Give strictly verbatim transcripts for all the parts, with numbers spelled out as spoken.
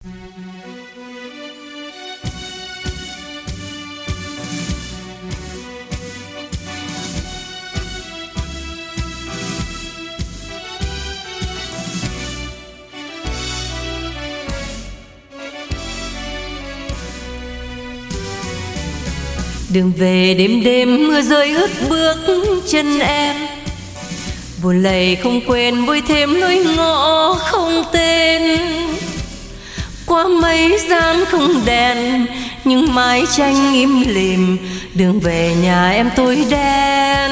Đường về đêm đêm mưa rơi ướt bước chân em, buồn lầy không quên bôi thêm lối ngõ không tên. Qua mấy gian không đèn nhưng mái tranh im lìm, đường về nhà em tối đen.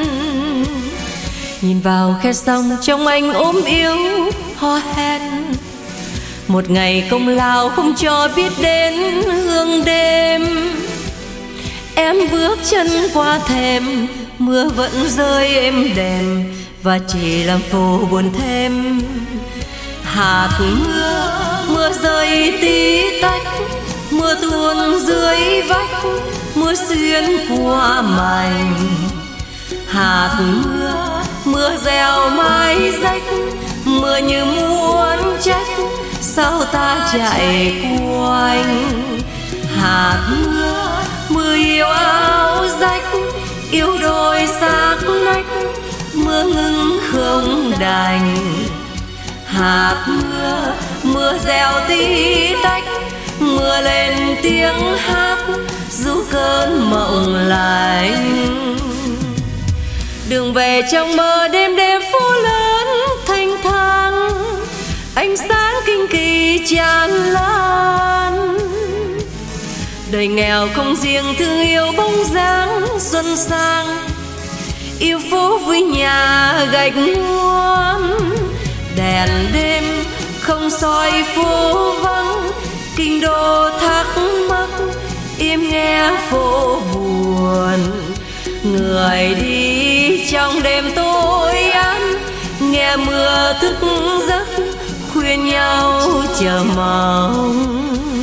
Nhìn vào khe sông trong anh ốm yếu ho hen, một ngày công lao không cho biết đến hương đêm. Em bước chân qua thềm, mưa vẫn rơi êm đềm và chỉ làm phố buồn thêm. Hạt mưa, mưa rơi tí tách, mưa tuôn dưới vách, mưa xuyên qua mảnh. Hạt mưa, mưa reo mái rách, mưa như muốn trách, sao ta chạy quanh. Hạt mưa, mưa yêu áo rách, yêu đôi xác nách, mưa ngừng không đành. Hạt mưa, mưa reo tí tách, mưa lên tiếng hát ru cơn mộng lạnh. Đường về trong mơ đêm đêm phố lớn thanh thang, ánh sáng kinh kỳ tràn lan. Đời nghèo không riêng thương yêu bóng dáng xuân sang, yêu phố vui nhà gạch nguồn. Đèn đêm không soi phố vắng, kinh đô thắc mắc im nghe phố buồn. Người đi trong đêm tối ăn, nghe mưa thức giấc khuyên nhau chờ mong.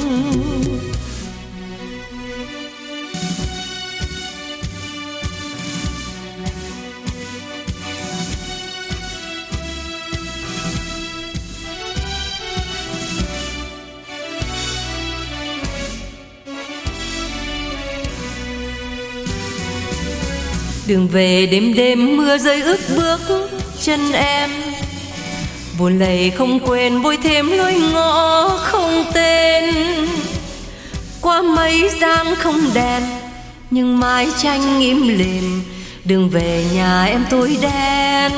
Đường về đêm đêm mưa rơi ướt bước chân em, buồn lầy không quên bôi thêm lối ngõ không tên. Qua mấy gian không đèn nhưng mái tranh im lìm, đường về nhà em tối đen.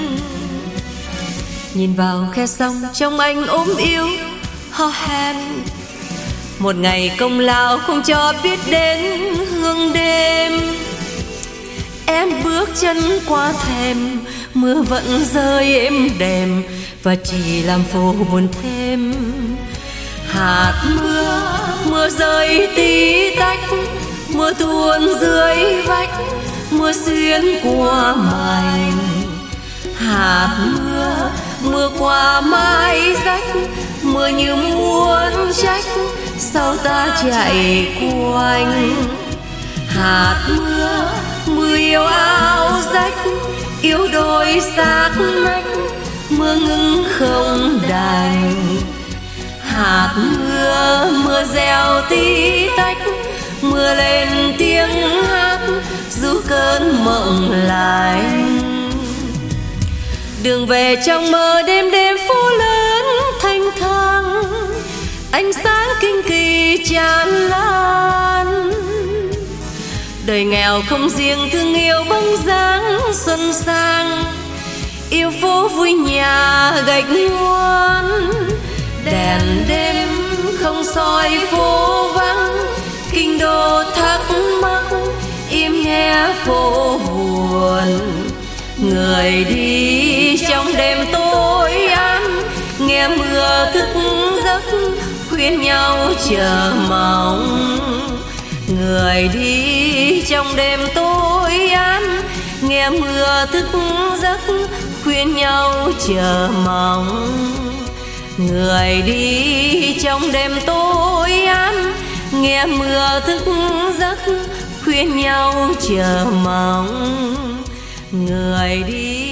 Nhìn vào khe sông trong anh ốm yếu ho hen, một ngày công lao không cho biết đến hương đêm. Em bước chân qua thềm, mưa vẫn rơi êm đềm và chỉ làm phố buồn thêm. Hạt mưa, mưa rơi tí tách, mưa tuôn dưới vách, mưa xuyên qua mảnh. Hạt mưa, mưa qua mái rách, mưa như muốn trách, sao ta chạy quanh. Hạt mưa, mưa yêu áo rách, yêu đôi xác nách, mưa ngừng không đành. Hạt mưa, mưa reo tí tách, mưa lên tiếng hát ru cơn mộng lạnh. Đường về trong mơ đêm đêm phố lớn thanh thang, ánh sáng kinh kỳ tràn lan. Đời nghèo không riêng thương yêu bóng dáng xuân sang, yêu phố vui nhà gạch nguồn. Đèn đêm không soi phố vắng, kinh đô thắc mắc im nghe phố buồn. Người đi trong đêm tối ăn, nghe mưa thức giấc khuyên nhau chờ mong. Người đi trong đêm tối ăn, nghe mưa thức giấc khuyên nhau chờ mong. Người đi trong đêm tối ăn, nghe mưa thức giấc khuyên nhau chờ mong. Người đi